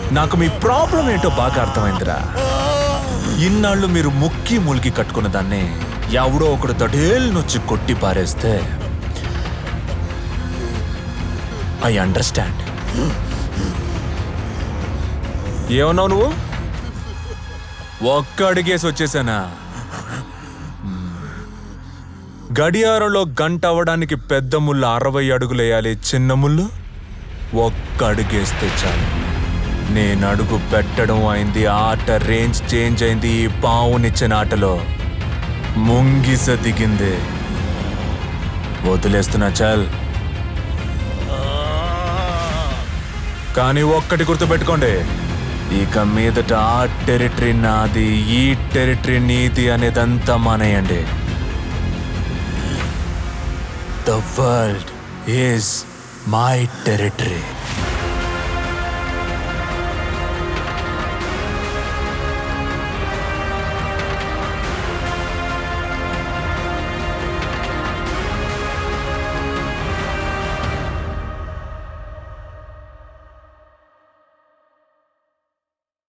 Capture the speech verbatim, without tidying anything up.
నాకు మీ ప్రాబ్లం ఏంటో బాగా అర్థమైందిరా. ఇన్నాళ్ళు మీరు ముక్కి ములికి కట్టుకున్న దాన్ని ఎవడో ఒకడు దడేళ్ళనొచ్చి కొట్టి పారేస్తే ఐ అండర్స్టాండ్. ఏమన్నావు నువ్వు? ఒక్క అడిగేసి వచ్చేసానా? గడియారంలో గంట అవ్వడానికి పెద్ద ముళ్ళు అరవై అడుగులేయాలి, చిన్న ముళ్ళు ఒక్క అడుగేస్తే చాలు. నేను అడుగు పెట్టడం అయింది, ఆట రేంజ్ చేంజ్ అయింది. ఈ పావునిచ్చిన ఆటలో ముంగిస దిగింది. వదిలేస్తున్నా చాల్. కానీ ఒక్కటి గుర్తుపెట్టుకోండి, ఇక మీదట ఆ టెరిటరీ నాది, ఈ టెరిటరీ నీది అనేదంతా మానేయండి. The world is my territory.